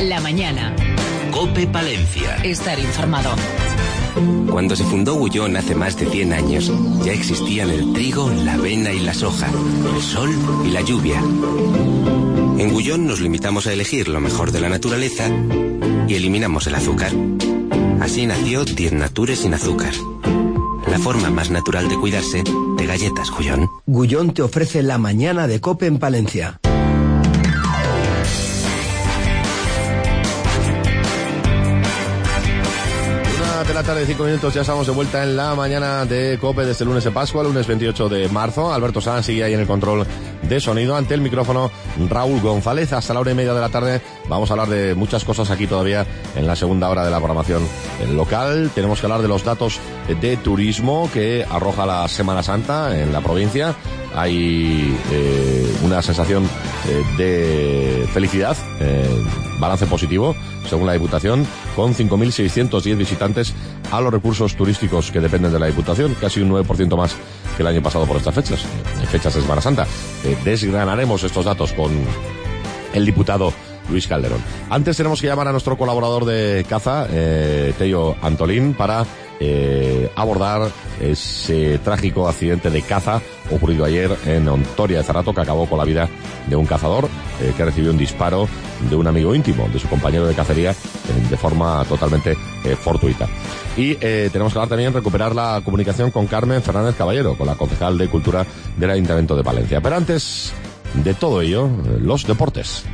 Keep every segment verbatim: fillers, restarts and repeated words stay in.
La mañana. COPE Palencia. Estar informado. Cuando se fundó Gullón hace más de cien años, ya existían el trigo, la avena y la soja, el sol y la lluvia. En Gullón nos limitamos a elegir lo mejor de la naturaleza y eliminamos el azúcar. Así nació Diez Natures sin azúcar. La forma más natural de cuidarse de galletas Gullón. Gullón te ofrece la mañana de COPE en Palencia. De la tarde, cinco minutos, ya estamos de vuelta en la mañana de COPE desde el lunes de Pascua, lunes veintiocho de marzo. Alberto Sanz sigue ahí en el control de sonido. Ante el micrófono, Raúl González. Hasta la hora y media de la tarde vamos a hablar de muchas cosas aquí todavía en la segunda hora de la programación local. Tenemos que hablar de los datos de turismo que arroja la Semana Santa en la provincia. Hay eh, una sensación eh, de felicidad, eh, balance positivo, según la Diputación, con cinco mil seiscientos diez visitantes a los recursos turísticos que dependen de la Diputación, casi un nueve por ciento más que el año pasado por estas fechas, en fechas de Semana Santa. Eh, desgranaremos estos datos con el diputado Luis Calderón. Antes tenemos que llamar a nuestro colaborador de caza, eh, Tello Antolín, para eh, abordar ese trágico accidente de caza ocurrido ayer en Ontoria de Cerrato, que acabó con la vida de un cazador eh, que recibió un disparo de un amigo íntimo, de su compañero de cacería, eh, de forma totalmente eh, fortuita. Y eh, tenemos que hablar también, recuperar la comunicación con Carmen Fernández Caballero, con la concejal de Cultura del Ayuntamiento de Palencia. Pero antes de todo ello, eh, los deportes.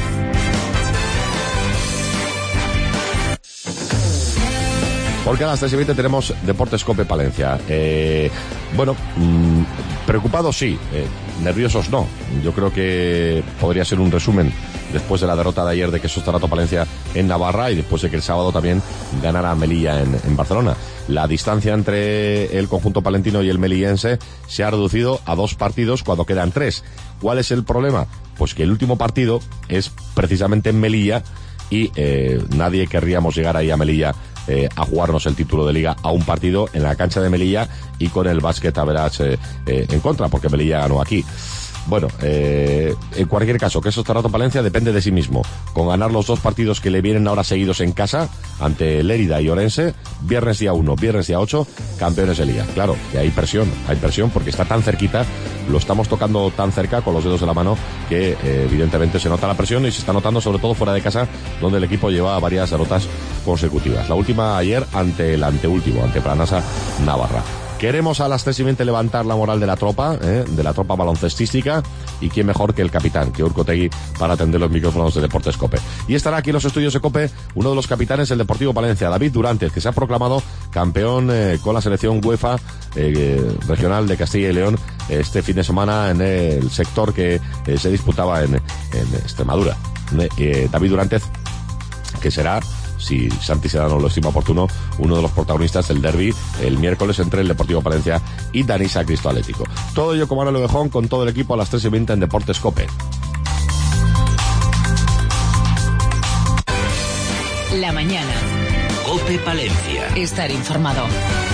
Porque a las tres y veinte tenemos Deportes COPE Palencia. Eh, bueno, mmm, preocupados sí, eh, nerviosos no. Yo creo que podría ser un resumen después de la derrota de ayer de Quesos Cerrato Palencia en Navarra y después de que el sábado también ganara Melilla en, en Barcelona. La distancia entre el conjunto palentino y el melillense se ha reducido a dos partidos cuando quedan tres. ¿Cuál es el problema? Pues que el último partido es precisamente en Melilla y eh, nadie querríamos llegar ahí a Melilla Eh, a jugarnos el título de liga a un partido en la cancha de Melilla y con el básquet a verás eh, eh, en contra, porque Melilla ganó aquí. Bueno, eh, en cualquier caso, Quesos Cerrato Palencia depende de sí mismo. Con ganar los dos partidos que le vienen ahora seguidos en casa, ante Lérida y Orense, viernes día uno, viernes día ocho, campeones de liga. Claro, y hay presión, hay presión porque está tan cerquita, lo estamos tocando tan cerca con los dedos de la mano que eh, evidentemente se nota la presión y se está notando sobre todo fuera de casa, donde el equipo lleva varias derrotas consecutivas. La última ayer ante el anteúltimo, ante Planasa Navarra. Queremos a las tres y veinte levantar la moral de la tropa, ¿eh? de la tropa baloncestística, y quién mejor que el capitán, que Urcotegui, para atender los micrófonos de Deportes COPE. Y estará aquí en los estudios de COPE uno de los capitanes del Deportivo Palencia, David Durantez, que se ha proclamado campeón eh, con la selección UEFA eh, regional de Castilla y León este fin de semana en el sector que eh, se disputaba en, en Extremadura. Eh, David Durantez, que será, si Santi Sedano lo estima oportuno, uno de los protagonistas del derbi el miércoles entre el Deportivo Palencia y Danisa Cristo Atlético. Todo ello con Manuel Ovejón, con todo el equipo a las tres y veinte en Deportes COPE. La mañana. COPE Palencia. Estar informado.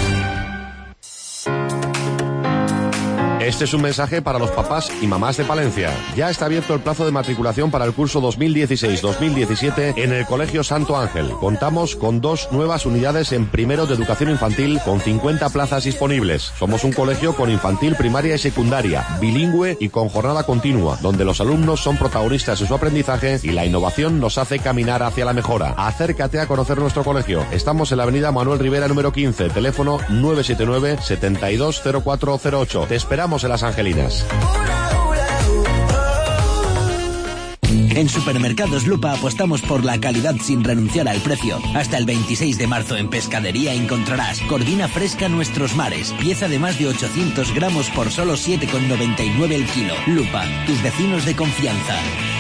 Este es un mensaje para los papás y mamás de Palencia. Ya está abierto el plazo de matriculación para el curso dos mil dieciséis dos mil diecisiete en el Colegio Santo Ángel. Contamos con dos nuevas unidades en primero de educación infantil con cincuenta plazas disponibles. Somos un colegio con infantil, primaria y secundaria, bilingüe y con jornada continua, donde los alumnos son protagonistas de su aprendizaje y la innovación nos hace caminar hacia la mejora. Acércate a conocer nuestro colegio. Estamos en la avenida Manuel Rivera número quince, teléfono nueve siete nueve, siete dos cero cuatro cero ocho. Te esperamos en Las Angelinas. En Supermercados Lupa apostamos por la calidad sin renunciar al precio. Hasta el veintiséis de marzo en Pescadería encontrarás corvina fresca Nuestros Mares, pieza de más de ochocientos gramos por solo siete con noventa y nueve el kilo. Lupa, tus vecinos de confianza.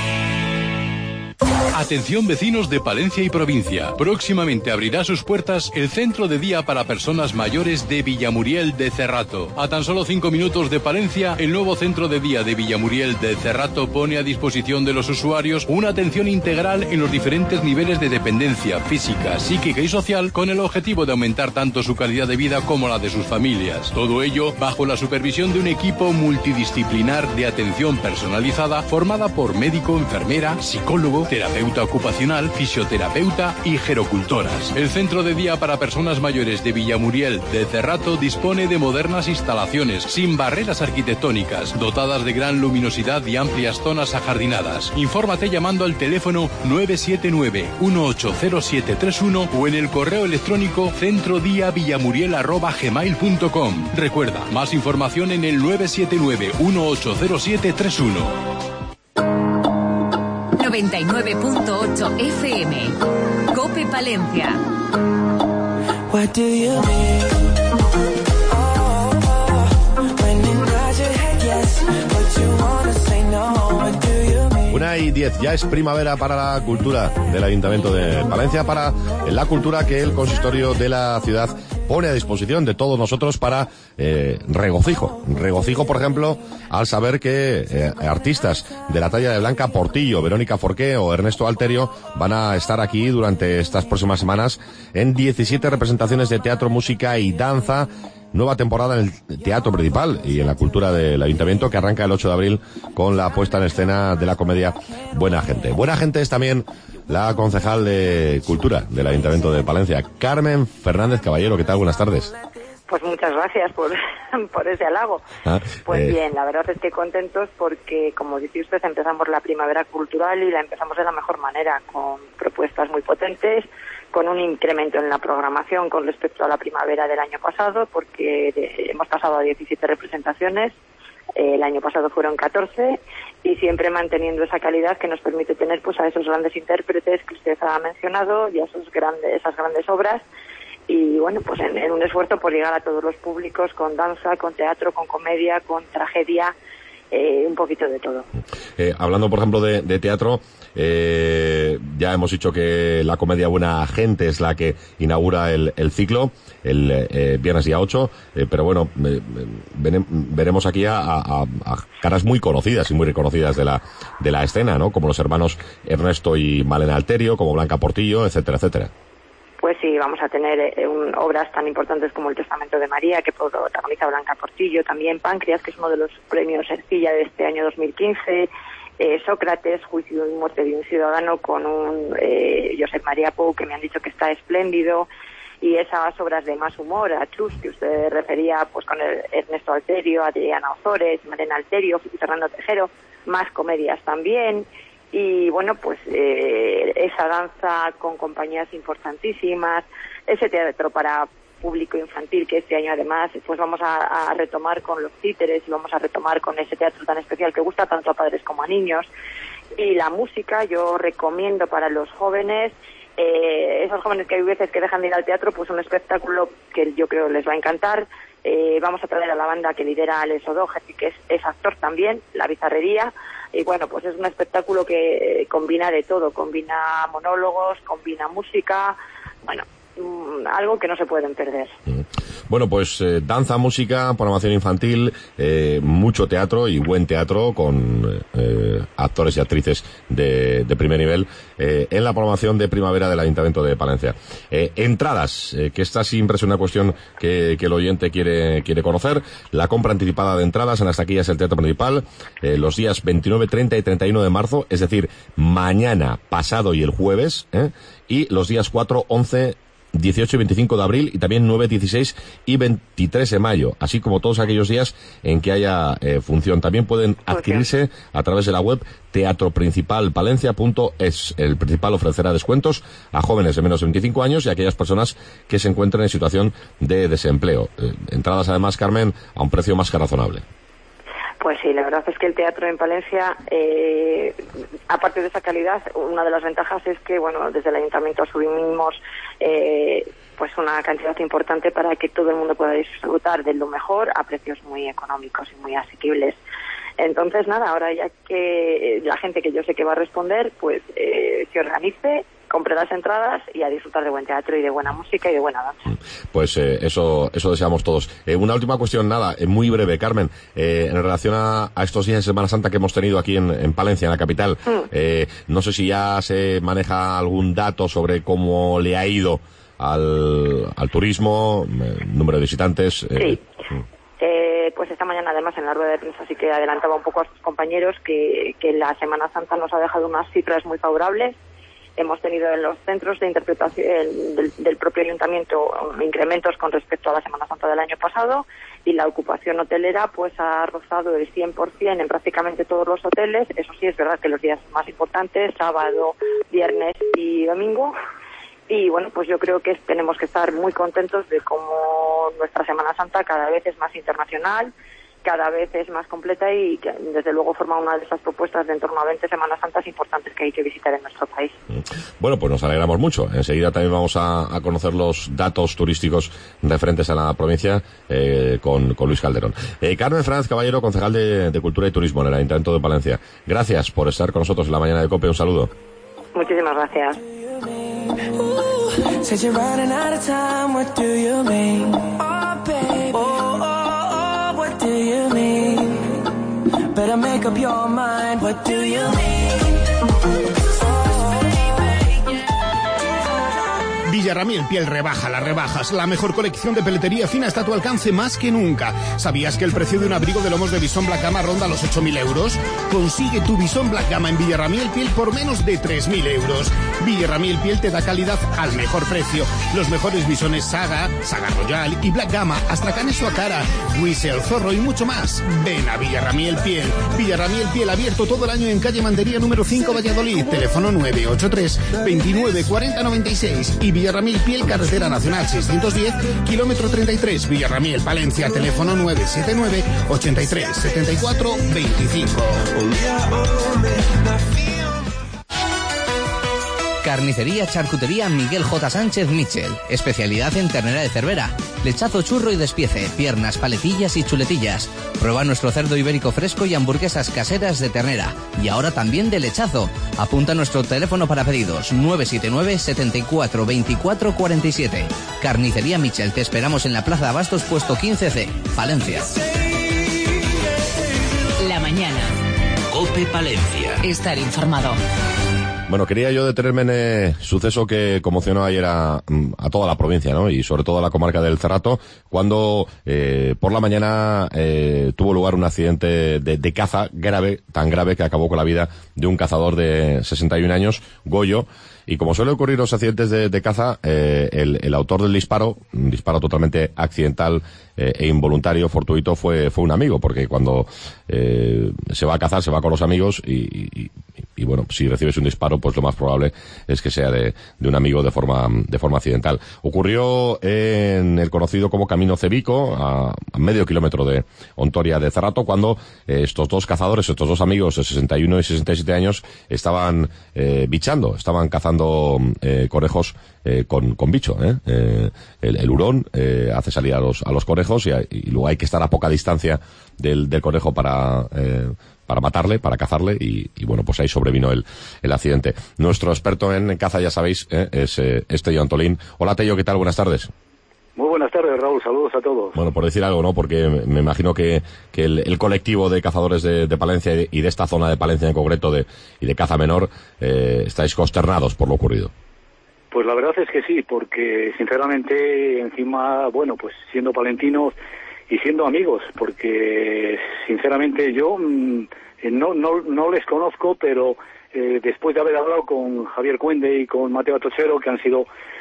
Atención vecinos de Palencia y provincia. Próximamente abrirá sus puertas el centro de día para personas mayores de Villamuriel de Cerrato. A tan solo cinco minutos de Palencia, el nuevo centro de día de Villamuriel de Cerrato pone a disposición de los usuarios una atención integral en los diferentes niveles de dependencia física, psíquica y social, con el objetivo de aumentar tanto su calidad de vida como la de sus familias. Todo ello bajo la supervisión de un equipo multidisciplinar de atención personalizada formada por médico, enfermera, psicólogo, terapeuta terapeuta ocupacional, fisioterapeuta y gerocultoras. El centro de día para personas mayores de Villamuriel de Cerrato dispone de modernas instalaciones, sin barreras arquitectónicas, dotadas de gran luminosidad y amplias zonas ajardinadas. Infórmate llamando al teléfono nueve siete nueve, uno ocho cero siete tres uno o en el correo electrónico centrodiavillamuriel arroba gmail punto com. Recuerda, más información en el nueve siete nueve, uno ocho cero siete tres uno. noventa y nueve punto ocho F M. COPE Palencia. What do you mean? Oh, oh, when you nod your head yes, but you wanna say no. What do you mean? Una y diez, ya es primavera para la cultura del Ayuntamiento de Palencia, para la cultura que el consistorio de la ciudad pone a disposición de todos nosotros para eh, regocijo. Regocijo, por ejemplo, al saber que eh, artistas de la talla de Blanca Portillo, Verónica Forqué o Ernesto Alterio van a estar aquí durante estas próximas semanas en diecisiete representaciones de teatro, música y danza. Nueva temporada en el teatro principal y en la cultura del Ayuntamiento, que arranca el ocho de abril con la puesta en escena de la comedia Buena Gente. Buena Gente es también la concejal de Cultura del Ayuntamiento de Palencia, Carmen Fernández Caballero. ¿Qué tal? Buenas tardes. Pues muchas gracias por, por ese halago. Ah, pues eh... bien, la verdad es que contentos porque, como dice usted, empezamos la primavera cultural y la empezamos de la mejor manera, con propuestas muy potentes, con un incremento en la programación con respecto a la primavera del año pasado, porque de, hemos pasado a diecisiete representaciones, eh, el año pasado fueron catorce, y siempre manteniendo esa calidad que nos permite tener pues a esos grandes intérpretes que usted ha mencionado y a esos grandes, esas grandes obras, y bueno, pues en, en un esfuerzo por llegar a todos los públicos con danza, con teatro, con comedia, con tragedia, eh, un poquito de todo. Eh, hablando, por ejemplo, de, de teatro, eh, ya hemos dicho que la comedia Buena Gente es la que inaugura el, el ciclo, el eh, viernes día ocho, eh, pero bueno, eh, vene, veremos aquí a, a, a caras muy conocidas y muy reconocidas de la, de la escena, ¿no? Como los hermanos Ernesto y Malena Alterio, como Blanca Portillo, etcétera, etcétera. Pues sí, vamos a tener eh, un, obras tan importantes como El Testamento de María, que protagoniza Blanca Portillo, también Páncreas, que es uno de los premios Ercilla de este año dos mil quince, eh, Sócrates, Juicio y Muerte de un Ciudadano, con un eh, Josep María Pou, que me han dicho que está espléndido, y esas obras de más humor, a Chus, que usted refería pues con el Ernesto Alterio, Adriana Ozores, Malena Alterio, Fernando Tejero, más comedias también. Y bueno, pues eh, esa danza con compañías importantísimas, ese teatro para público infantil que este año además pues vamos a, a retomar con los títeres y vamos a retomar con ese teatro tan especial que gusta tanto a padres como a niños. Y la música yo recomiendo para los jóvenes, eh, esos jóvenes que hay veces que dejan de ir al teatro, pues un espectáculo que yo creo les va a encantar. Eh, vamos a traer a la banda que lidera Alex O'Doherty, que es, es actor también, La Bizarrería. Y bueno, pues es un espectáculo que combina de todo, combina monólogos, combina música, bueno, mmm, algo que no se pueden perder. Bueno, pues eh, danza, música, programación infantil, eh, mucho teatro y buen teatro con eh, actores y actrices de, de primer nivel eh, en la programación de primavera del Ayuntamiento de Palencia. Eh, entradas, eh, que esta siempre es una cuestión que, que el oyente quiere quiere conocer. La compra anticipada de entradas en las taquillas del Teatro Principal eh, los días veintinueve, treinta y treinta y uno de marzo, es decir, mañana, pasado y el jueves, ¿eh? Y los días cuatro, once, dieciocho y veinticinco de abril y también nueve, dieciséis y veintitrés de mayo, así como todos aquellos días en que haya eh, función. También pueden adquirirse a través de la web teatro principal palencia punto es. El Principal ofrecerá descuentos a jóvenes de menos de veinticinco años y a aquellas personas que se encuentren en situación de desempleo. Eh, entradas además, Carmen, a un precio más que razonable. Pues sí, la verdad es que el teatro en Palencia, eh, aparte de esa calidad, una de las ventajas es que, bueno, desde el Ayuntamiento asumimos eh, pues una cantidad importante para que todo el mundo pueda disfrutar de lo mejor a precios muy económicos y muy asequibles. Entonces, nada, ahora ya que la gente que yo sé que va a responder, pues eh, se organice, compre las entradas y a disfrutar de buen teatro y de buena música y de buena danza. Pues eh, eso eso deseamos todos. Eh, una última cuestión, nada, eh, muy breve, Carmen, eh, en relación a, a estos días de Semana Santa que hemos tenido aquí en, en Palencia, en la capital. Mm. Eh, no sé si ya se maneja algún dato sobre cómo le ha ido al, al turismo, eh, número de visitantes. Eh, sí. Mm. Eh, pues esta mañana además en la rueda de prensa sí que adelantaba un poco a sus compañeros que, que la Semana Santa nos ha dejado unas cifras muy favorables. Hemos tenido en los centros de interpretación del, del propio ayuntamiento incrementos con respecto a la Semana Santa del año pasado, y la ocupación hotelera pues ha rozado el cien por ciento en prácticamente todos los hoteles. Eso sí, es verdad que los días más importantes, sábado, viernes y domingo. Y bueno, pues yo creo que tenemos que estar muy contentos de cómo nuestra Semana Santa cada vez es más internacional, cada vez es más completa, y que desde luego forma una de esas propuestas de en torno a veinte Semanas Santas importantes que hay que visitar en nuestro país. Bueno, pues nos alegramos mucho. Enseguida también vamos a, a conocer los datos turísticos referentes a la provincia eh, con, con Luis Calderón. Eh, Carmen Fernández Caballero, concejal de, de Cultura y Turismo en el Ayuntamiento de Palencia. Gracias por estar con nosotros en la mañana de COPE. Un saludo. Muchísimas gracias. Said you're running out of time, what do you mean? Oh, baby. Oh, oh, oh, what do you mean? Better make up your mind, what do you mean? Villarramiel Piel rebaja las rebajas. La mejor colección de peletería fina está a tu alcance más que nunca. ¿Sabías que el precio de un abrigo de lomos de Bisón Black Gamma ronda los ocho mil euros? Consigue tu Bisón Black Gamma en Villarramiel Piel por menos de tres mil euros. Villarramiel Piel te da calidad al mejor precio. Los mejores bisones Saga, Saga Royal y Black Gamma, Astracán su cara, Whistle, Zorro y mucho más. Ven a Villarramiel Piel. Villarramiel Piel abierto todo el año en calle Mandería número cinco, Valladolid. Teléfono nueve ocho tres, veintinueve cuarenta noventa y seis. Y Villarramiel Piel, carretera nacional seiscientos diez, kilómetro treinta y tres, Villarramiel, Palencia, teléfono nueve siete nueve, ochenta y tres, setenta y cuatro, veinticinco. Carnicería Charcutería Miguel J. Sánchez Michel. Especialidad en ternera de Cervera. Lechazo, churro y despiece. Piernas, paletillas y chuletillas. Prueba nuestro cerdo ibérico fresco y hamburguesas caseras de ternera. Y ahora también de lechazo. Apunta nuestro teléfono para pedidos. nueve siete nueve, setenta y cuatro, veinticuatro cuarenta y siete. Carnicería Michel. Te esperamos en la Plaza Abastos, puesto quince C. Palencia. La mañana. COPE Palencia. Estar informado. Bueno, quería yo detenerme en el suceso que conmocionó ayer a, a toda la provincia, ¿no? Y sobre todo a la comarca del Cerrato, cuando eh, por la mañana eh, tuvo lugar un accidente de, de caza grave, tan grave que acabó con la vida de un cazador de sesenta y un años, Goyo. Y como suele ocurrir los accidentes de, de caza, eh, el, el autor del disparo, un disparo totalmente accidental eh, e involuntario, fortuito, fue fue un amigo, porque cuando eh, se va a cazar, se va con los amigos y, y, y bueno, si recibes un disparo, pues lo más probable es que sea de, de un amigo de forma de forma accidental. Ocurrió en el conocido como Camino Cebico, a, a medio kilómetro de Ontoria de Cerrato, cuando eh, estos dos cazadores, estos dos amigos de sesenta y uno y sesenta y siete años, estaban eh, bichando, estaban cazando Eh, conejos eh, con, con bicho, ¿eh? Eh, el, el hurón eh, hace salir a los, a los conejos y, y luego hay que estar a poca distancia del, del conejo para, eh, para matarle, para cazarle y, y bueno, pues ahí sobrevino el, el accidente. Nuestro experto en caza, ya sabéis, eh, es, eh, es Tello Antolín. Hola Tello, ¿qué tal? Buenas tardes. Muy buenas tardes, Raúl. Saludos a todos. Bueno, por decir algo, ¿no? Porque me imagino que, que el, el colectivo de cazadores de, de Palencia y de, y de esta zona de Palencia en concreto de, y de caza menor, eh, estáis consternados por lo ocurrido. Pues la verdad es que sí, porque sinceramente, encima, bueno, pues siendo palentinos y siendo amigos, porque sinceramente yo mmm, no, no, no les conozco, pero eh, después de haber hablado con Javier Cuende y con Mateo Atochero, que han sido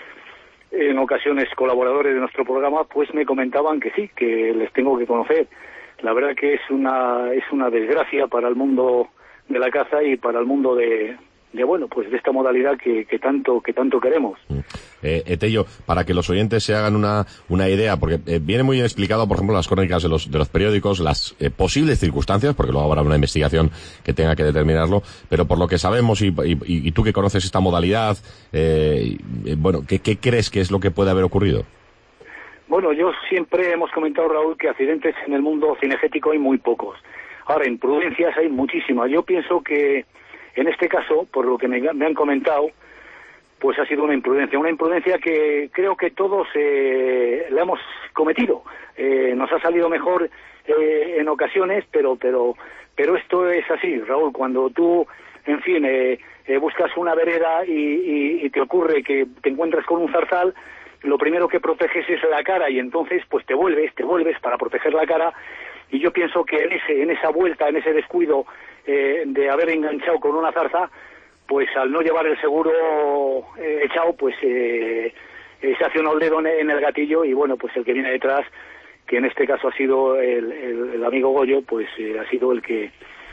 en ocasiones colaboradores de nuestro programa, pues me comentaban que sí, que les tengo que conocer. La verdad que es una es una desgracia para el mundo de la caza y para el mundo de, de bueno, pues de esta modalidad que, que tanto que tanto queremos. Eh, eh, Tello, para que los oyentes se hagan una una idea, porque eh, viene muy bien explicado, por ejemplo, en las crónicas de los de los periódicos, las eh, posibles circunstancias, porque luego habrá una investigación que tenga que determinarlo, pero por lo que sabemos y, y, y tú que conoces esta modalidad, eh, eh, bueno, ¿qué, ¿qué crees que es lo que puede haber ocurrido? Bueno, yo siempre hemos comentado, Raúl, que accidentes en el mundo cinegético hay muy pocos. Ahora, imprudencias hay muchísimas. Yo pienso que en este caso, por lo que me, me han comentado, pues ha sido una imprudencia, una imprudencia que creo que todos eh, la hemos cometido. Eh, nos ha salido mejor eh, en ocasiones, pero pero pero esto es así, Raúl. Cuando tú, en fin, eh, eh, buscas una vereda y, y, y te ocurre que te encuentras con un zarzal, lo primero que proteges es la cara y entonces pues te vuelves, te vuelves para proteger la cara. Y yo pienso que en ese en esa vuelta, en ese descuido eh, de haber enganchado con una zarza, pues al no llevar el seguro eh, echado, pues eh, eh, se hace un dedo en el gatillo y bueno, pues el que viene detrás, que en este caso ha sido el, el, el amigo Goyo, pues eh, ha sido el que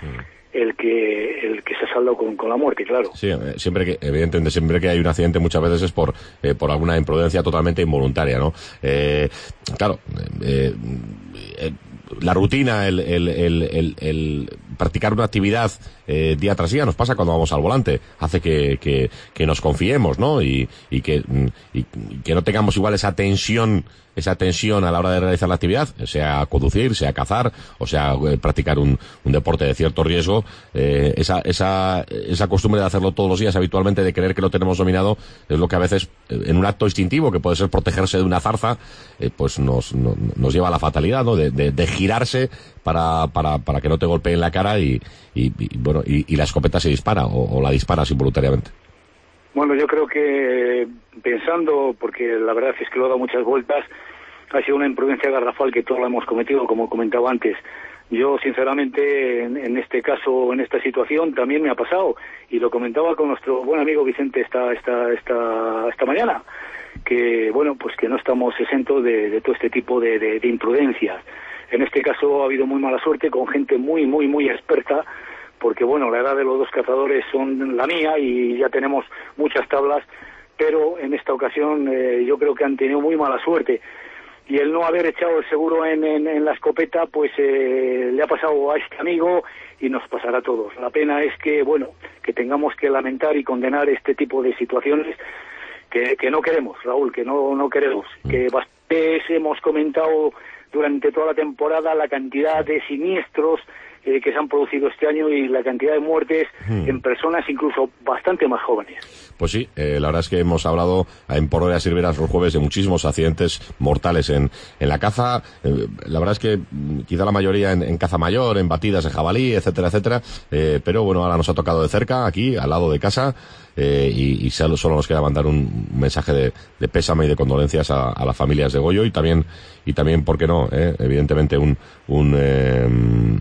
el que el que se ha saldado con, con la muerte, claro. Sí, siempre que, evidentemente, siempre que hay un accidente muchas veces es por eh, por alguna imprudencia totalmente involuntaria, ¿no? Eh, claro, eh, eh, la rutina, el, el, el, el, el practicar una actividad eh, día tras día nos pasa cuando vamos al volante, hace que, que, que nos confiemos, ¿no? Y, y que y, y que no tengamos igual esa tensión esa tensión a la hora de realizar la actividad, sea conducir, sea cazar, o sea eh, practicar un, un deporte de cierto riesgo, eh, esa, esa, esa costumbre de hacerlo todos los días habitualmente, de creer que lo tenemos dominado, es lo que a veces, en un acto instintivo, que puede ser protegerse de una zarza, eh, pues nos, no, nos lleva a la fatalidad, ¿no? De, de, de girarse para, para, para que no te golpeen la cara y, y, y bueno, y, y la escopeta se dispara, o, o la disparas involuntariamente. Bueno, yo creo que pensando, porque la verdad es que lo he dado muchas vueltas, ha sido una imprudencia garrafal que todos la hemos cometido, como comentaba antes. Yo, sinceramente, en, en este caso, en esta situación, también me ha pasado, y lo comentaba con nuestro buen amigo Vicente esta esta esta esta mañana, que, bueno, pues que no estamos exentos de, de todo este tipo de, de, de imprudencias. En este caso ha habido muy mala suerte con gente muy, muy, muy experta, porque bueno, la edad de los dos cazadores son la mía y ya tenemos muchas tablas, pero en esta ocasión eh, yo creo que han tenido muy mala suerte. Y el no haber echado el seguro en, en, en la escopeta, pues eh, le ha pasado a este amigo y nos pasará a todos. La pena es que, bueno, que tengamos que lamentar y condenar este tipo de situaciones que, que no queremos, Raúl, que no, no queremos. Que bastante hemos comentado durante toda la temporada la cantidad de siniestros Eh, que se han producido este año y la cantidad de muertes hmm. en personas incluso bastante más jóvenes. Pues sí, eh, la verdad es que hemos hablado en Por Horas y Veras los jueves de muchísimos accidentes mortales en, en la caza. Eh, la verdad es que quizá la mayoría en, en caza mayor, en batidas de jabalí, etcétera, etcétera. Eh, pero bueno, ahora nos ha tocado de cerca, aquí, al lado de casa. Eh, y, y solo, solo nos queda mandar un mensaje de, de pésame y de condolencias a, a las familias de Goyo y también, y también, ¿por qué no? Eh, evidentemente un, un, eh, un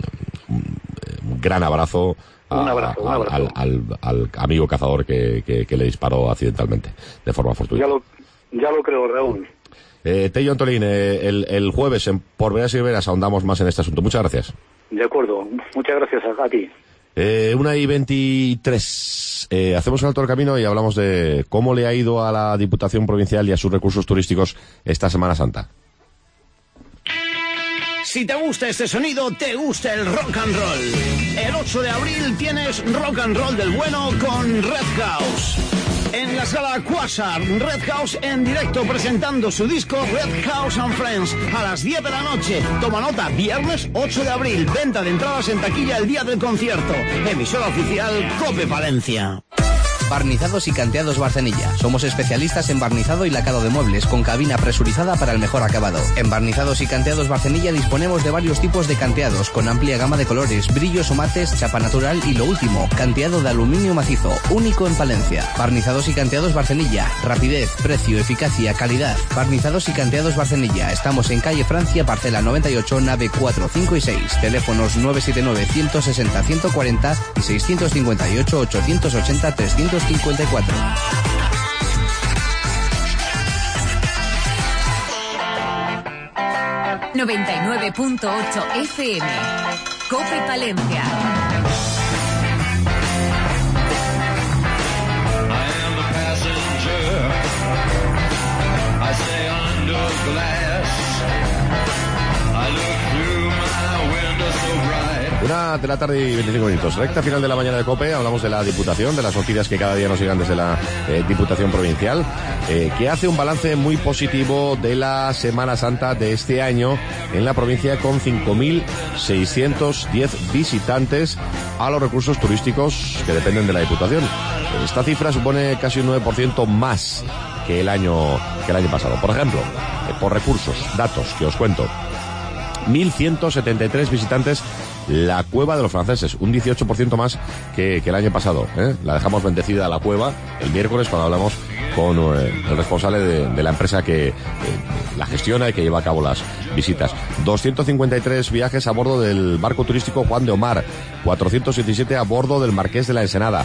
gran abrazo, a, un abrazo, un abrazo. Al, al, al amigo cazador que, que, que le disparó accidentalmente, de forma fortuita. Ya lo, ya lo creo, Raúl. Eh, Tello Antolín, eh, el, el jueves en Por Veras y Veras ahondamos más en este asunto. Muchas gracias. De acuerdo, muchas gracias a, a ti. Eh, una y veintitrés. Eh, hacemos un alto del camino y hablamos de cómo le ha ido a la Diputación Provincial y a sus recursos turísticos esta Semana Santa. Si te gusta este sonido, te gusta el rock and roll. El ocho de abril tienes rock and roll del bueno con Red House. En la sala Quasar, Red House en directo presentando su disco Red House and Friends a las diez de la noche. Toma nota, viernes ocho de abril, venta de entradas en taquilla el día del concierto. Emisora oficial COPE Palencia. Barnizados y Canteados Barcenilla. Somos especialistas en barnizado y lacado de muebles, con cabina presurizada para el mejor acabado. En Barnizados y Canteados Barcenilla disponemos de varios tipos de canteados, con amplia gama de colores, brillos o mates, chapa natural y lo último, canteado de aluminio macizo, único en Palencia. Barnizados y Canteados Barcenilla. Rapidez, precio, eficacia, calidad. Barnizados y Canteados Barcenilla. Estamos en calle Francia, parcela noventa y ocho, nave cuatro, cinco y seis. Teléfonos nueve siete nueve, uno seis cero, uno cuarenta y seis cinco ocho, ocho ocho cero, tres cincuenta y cuatro. noventa y nueve punto ocho F M. COPE Palencia. Una de la tarde y veinticinco minutos. Recta final de la mañana de COPE. Hablamos de la Diputación, de las noticias que cada día nos llegan desde la eh, Diputación Provincial, eh, que hace un balance muy positivo de la Semana Santa de este año en la provincia, con cinco mil seiscientos diez visitantes a los recursos turísticos que dependen de la Diputación. Esta cifra supone casi un nueve por ciento más que el año, que el año pasado. Por ejemplo, eh, por recursos, datos que os cuento. mil ciento setenta y tres visitantes la Cueva de los Franceses, un dieciocho por ciento más que, que el año pasado, ¿eh? La dejamos bendecida a la cueva el miércoles cuando hablamos con eh, el responsable de, de la empresa que eh, la gestiona y que lleva a cabo las visitas. doscientos cincuenta y tres viajes a bordo del barco turístico Juan de Omar, cuatrocientos diecisiete a bordo del Marqués de la Ensenada,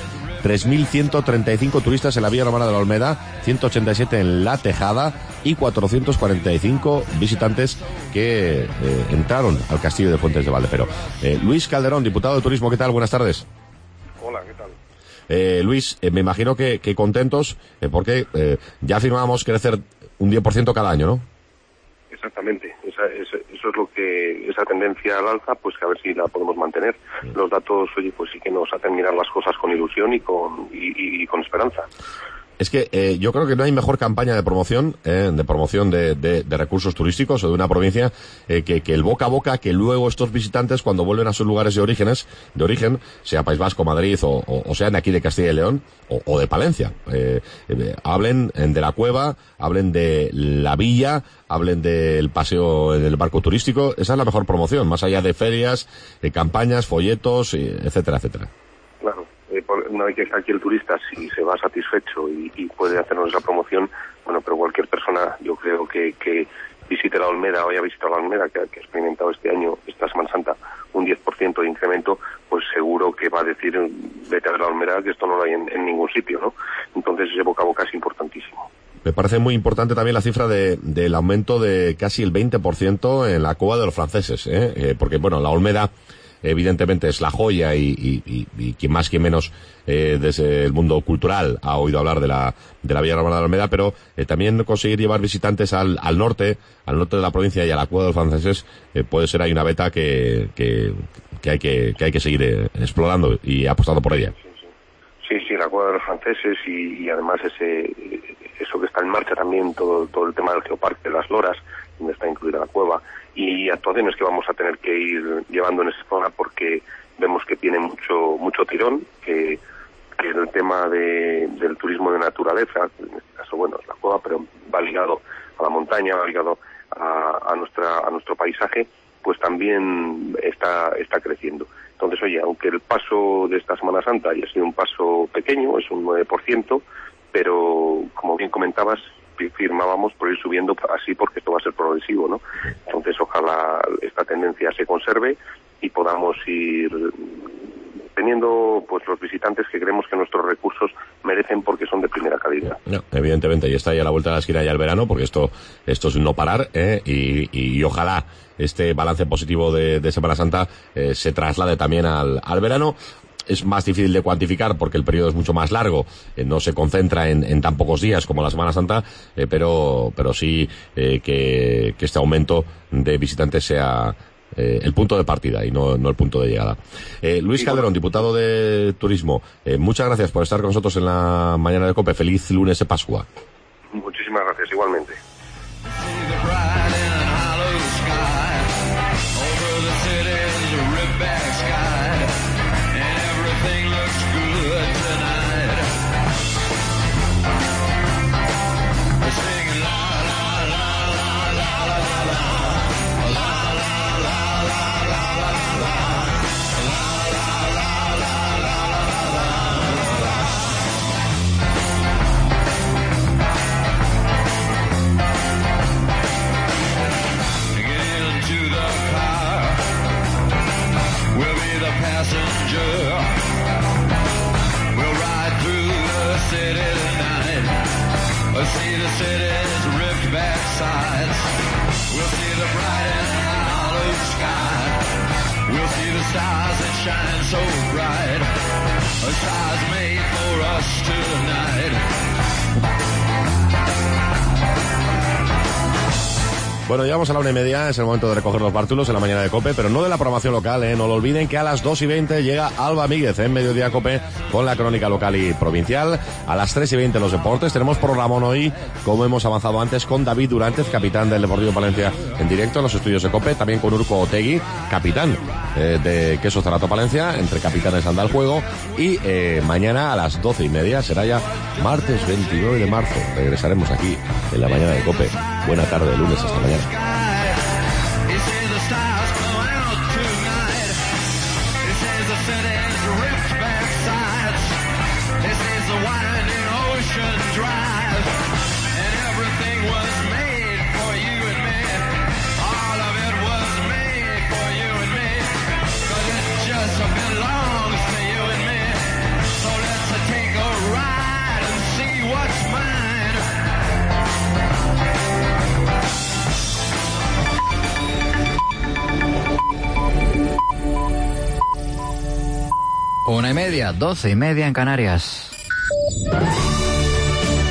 tres mil ciento treinta y cinco turistas en la Villa Romana de la Olmeda, ciento ochenta y siete en La Tejada y cuatrocientos cuarenta y cinco visitantes que eh, entraron al castillo de Fuentes de Valdepero. Eh, Luis Calderón, diputado de Turismo, ¿qué tal? Buenas tardes. Hola, ¿qué tal? Eh, Luis, eh, me imagino que, que contentos eh, porque eh, ya firmábamos crecer un diez por ciento cada año, ¿no? Exactamente, esa, esa, eso es lo que, esa tendencia al alza, pues que a ver si la podemos mantener. Los datos, oye, pues sí que nos hacen mirar las cosas con ilusión y con, y, y con esperanza. Es que eh, yo creo que no hay mejor campaña de promoción, eh, de promoción de, de, de recursos turísticos o de una provincia eh, que, que el boca a boca, que luego estos visitantes cuando vuelven a sus lugares de orígenes, de origen, sea País Vasco, Madrid o, o, o sean aquí de Castilla y León o, o de Palencia, eh, eh, hablen de la cueva, hablen de la villa, hablen del paseo del barco turístico. Esa es la mejor promoción, más allá de ferias, de campañas, folletos, etcétera, etcétera. Claro. Eh, por, una vez que está aquí el turista, si se va satisfecho y, y puede hacernos esa promoción, bueno, pero cualquier persona, yo creo que, que visite la Olmeda o haya visitado la Olmeda, que, que ha experimentado este año, esta Semana Santa, un diez por ciento de incremento, pues seguro que va a decir, vete a ver la Olmeda, que esto no lo hay en, en ningún sitio, ¿no? Entonces ese boca a boca es importantísimo. Me parece muy importante también la cifra de, del aumento de casi el veinte por ciento en la cueva de los franceses, ¿eh? Eh, porque, bueno, la Olmeda evidentemente es la joya y, y, y, y quien más quien menos eh, desde el mundo cultural ha oído hablar de la de la Villa Romana de la Olmeda, pero eh, también conseguir llevar visitantes al, al norte, al norte de la provincia y a la cueva de los franceses eh, puede ser ahí una beta que, que, que hay que, que hay que seguir eh, explorando y apostando por ella. Sí, sí, la cueva de los franceses y, y además ese eso que está en marcha también, todo, todo el tema del geoparque de las Loras, donde está incluida la cueva, y actuaciones que vamos a tener que ir llevando en esa zona porque vemos que tiene mucho mucho tirón, que, que el tema de, del turismo de naturaleza, en este caso, bueno, es la cueva, pero va ligado a la montaña, va ligado a, a nuestra a nuestro paisaje, pues también está está creciendo. Entonces, oye, aunque el paso de esta Semana Santa haya sido un paso pequeño, es un nueve por ciento, pero como bien comentabas, firmábamos por ir subiendo así porque esto va a ser progresivo, ¿no? Entonces ojalá esta tendencia se conserve y podamos ir teniendo pues los visitantes que creemos que nuestros recursos merecen porque son de primera calidad. No, evidentemente, y está ya a la vuelta de la esquina ya el verano, porque esto esto es un no parar, ¿eh? y, y, y ojalá este balance positivo de, de Semana Santa eh, se traslade también al, al verano. Es más difícil de cuantificar porque el periodo es mucho más largo, eh, no se concentra en, en tan pocos días como la Semana Santa, eh, pero pero sí eh, que, que este aumento de visitantes sea eh, el punto de partida y no, no el punto de llegada. Eh, Luis Calderón, diputado de Turismo, eh, muchas gracias por estar con nosotros en la mañana de COPE. Feliz lunes de Pascua. Muchísimas gracias, igualmente. Stars that shine so bright, a stars made for us tonight. Bueno, llegamos a la una y media, es el momento de recoger los bártulos en la mañana de COPE, pero no de la programación local, ¿eh? No lo olviden que a las dos y veinte llega Alba Míguez en Mediodía COPE con la crónica local y provincial. A las tres y veinte los deportes. Tenemos programón hoy, como hemos avanzado antes, con David Durantez, capitán del Deportivo Palencia, en directo en los estudios de COPE. También con Urco Otegui, capitán eh, de Queso Zarato Palencia, entre capitanes anda el juego. Y eh, mañana a las doce y media será ya martes veintinueve de marzo. Regresaremos aquí en la mañana de COPE. Buena tarde, lunes, hasta mañana. Belongs to you and me, so let's take Una y media, doce y media en Canarias.